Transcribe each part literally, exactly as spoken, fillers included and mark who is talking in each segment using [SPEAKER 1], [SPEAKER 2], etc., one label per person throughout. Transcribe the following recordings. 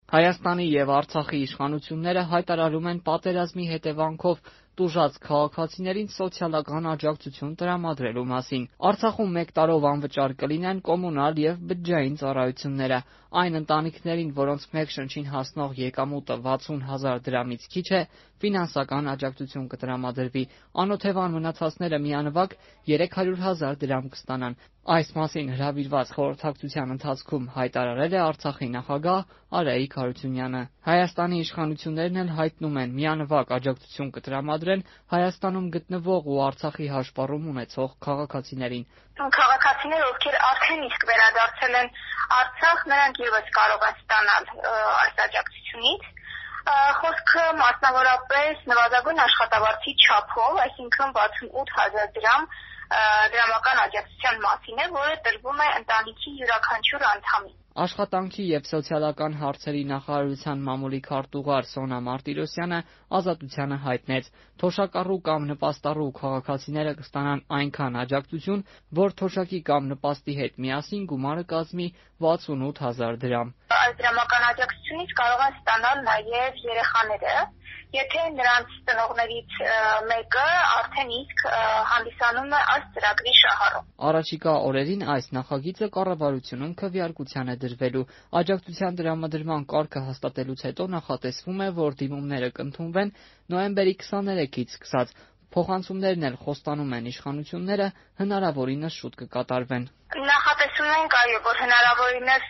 [SPEAKER 1] Հայաստանի եւ Արցախի իշխանությունները հայտարարում են պատերազմի հետևանքով տուժած քաղաքացիներին սոցիալական աջակցություն տրամադրելու մասին։ Արցախում մեկ տարով անվճար կլինեն կոմունալ եւ բջջային ծառայությունները։ Այն ընտանիքներին, որոնց մեկ շնչին հասնող եկամուտը վաթսուն հազար դրամից քիչ է, ֆինանսական աջակցություն կտրամադրվի։ Անօթևան մնացածները միանվագ երեք հարյուր հազար դրամ կստանան։ Այս մասին հրավիրված խորհրդակցության ընթացքում հայտարարել է Արցախի նախագահ Արայիկ Հարությունյանը։ Հայաստանի իշխանություններն էլ հայտնում են միանվագ աջակցություն կտրամադրեն Հայաստանում գտնվող ու Արցախի հաշվառում ունեցող քաղաքացիներին։
[SPEAKER 2] Քաղաքացիներ, ովքեր արդեն իսկ վերադարձել են Արցախ, նրանք ևս կարող են ստանալ այս աջակցությունից։ Խոսքը մասնավորապես նվազագույն աշխատավարձի չափով, այսինքն վաթսունութ հազար դրամ դրամական աջակցության մասին է, որը տրվում է ընտանիքի յուրաքանչյուր անդամին։
[SPEAKER 1] Աշխատանքի եւ սոցիալական հարցերի նախարարության մամուլի քարտուղար Սոնա Մարտիրոսյանը Ազատությանը հայտնեց. թոշակառու կամ նպաստառու քաղաքացիները կստանան այնքան աջակցություն, որ թոշակի կամ նպաստի հետ միասին գումարը կազմի վաթսունութ հազար դրամ։
[SPEAKER 2] Այս դրամական աջակցությունից կարող են ստանալ նաեւ երեխաները, եթե նրանց ծնողներից մեկը արդեն իսկ հանդիսանում է այս ծրագրի շահառու։
[SPEAKER 1] Առաջիկա օրերին այս նախագիծը կառավարությունում քվեարկության է դրվելու։ Աջակցության տրամադրման կարգը հաստատելուց հետո նախատեսվում է, որ դիմումները կընդունվեն նոյեմբերի քսաներեքից սկսած։ Փոխանցումներն էլ խոստանում են իշխանությունները հնարավորինս շուտ կկատարվեն։
[SPEAKER 2] Նախատեսում ենք, այո, որ հնարավորինս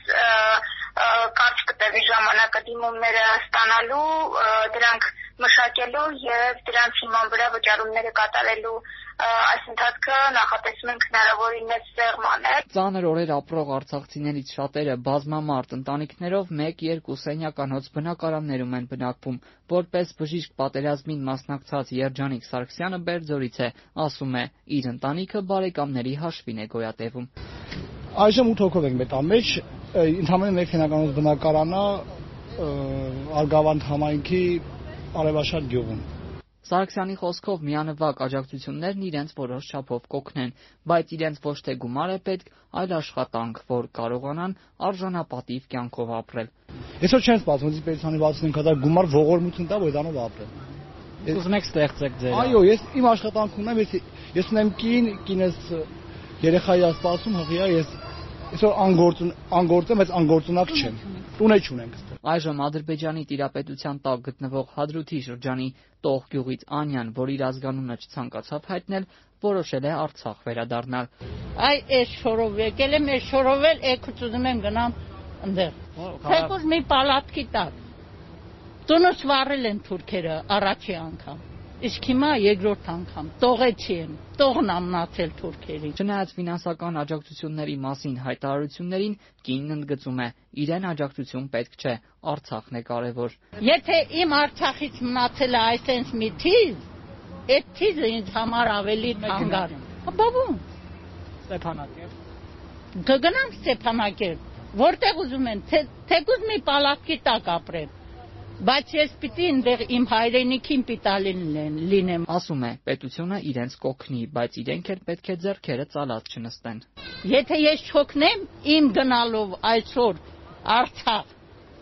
[SPEAKER 2] կարճ կտևի ժամանակը դիմումները ստանալու, դրանք մշակելու եւ դրանց հիման վրա վճարումները կատարելու այս ընթացքը նախատեսում ենք հնարավորինս սեղմ անել։
[SPEAKER 1] Ծանր օրեր ապրող արցախցիներից շատերը բազմամարդ ընտանիքներով մեկ-երկու սենյականոց բնակարաններում են բնակվում։ Որպես բժիշկ պատերազմին մասնակցած Երջանիկ Սարգսյանը Բերձորից է, ասում է, իր ընտանիքը բարեկամների հաշվին է գոյատևում։
[SPEAKER 3] Այժմ ութ հոգով ենք մեր տան մեջ, ընդհանրապես մեկ սենյականոց բնակարանա Արգավանդ համայնքի Արևաշատ գյուղում։
[SPEAKER 1] Սարգսյանի խոսքով միանվագ աջակցություններն իրենց որոշ չափով կօգնեն, բայց իրենց ոչ թե գումար է պետք, այլ աշխատանք, որ կարողանան արժանապատիվ կյանքով ապրել։
[SPEAKER 3] Այսօր չեն սպասում, ինձ պետք է վաթսունհինգ հազար գումար ողորմություն տա, որ դրանով ապրել։
[SPEAKER 1] Ուզում եք ստեղծեք ձեր։
[SPEAKER 3] Այո, ես իմ աշխատանք ունեմ, ես ես ունեմ կին, կինս երեխայի է սպասում, հղիա, ես այսօր անգործուն անգործ եմ, բայց անգործունակ չեմ։ Տուն չունենք այստեղ։
[SPEAKER 1] Այժմ Ադրբեջանի տիրապետության տակ գտնվող Հադրութի շրջանի Տող գյուղից Անյան, որ իր ազգանունը չցանկացավ հայտնել, որոշել է Արցախ վերադառնալ։
[SPEAKER 4] Այ այս շորով եկել եմ, այս շորով էլ եկուց ուզում եմ գնամ այնտեղ։ Թեկուզ մի պալատքի տակ։ Տունս վառել են թուրքերը առաջի անգամ։ Իսկ հիմա երկրորդ անգամ տողեցի են, տողն ամնացել թուրքերին։
[SPEAKER 1] Չնայած ֆինանսական աջակցությունների մասին հայտարարություններին, կինն ընդգծում է, իրեն աջակցություն պետք չէ, Արցախն է կարևոր։
[SPEAKER 4] Եթե իմ Արցախից մնացել է այսպես մի թիվ, այդ թիվը ինձ համար ավելի թանկար է։ Բաբում։
[SPEAKER 1] Ստեփանակերտ։
[SPEAKER 4] Կգնամ Ստեփանակերտ, որտեղ ուզում են, թեկուզ մի պալատքի տակ ապրեմ։ Բայց ես պիտի այնտեղ իմ հայրենիքին պիտալին լինեմ։
[SPEAKER 1] Ասում է, պետությունը իրենց կօգնի, բայց իրենք էլ պետք է ձեռքերը ծալած չնստեն։
[SPEAKER 4] Եթե ես չօգնեմ իմ գնալով այսօր Արցախ,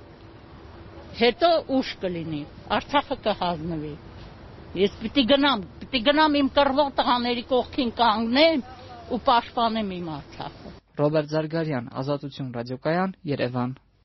[SPEAKER 4] հետո ուշ կլինի, Արցախը կհազնվի։ Ես պիտի գնամ, պիտի գնամ իմ կռվող տղաների կողքին կանգնեմ ու պաշտպանեմ իմ Արցախը։
[SPEAKER 1] Ռոբերտ Զարգարյան, Ազատություն ռադիոկայան, Երևան։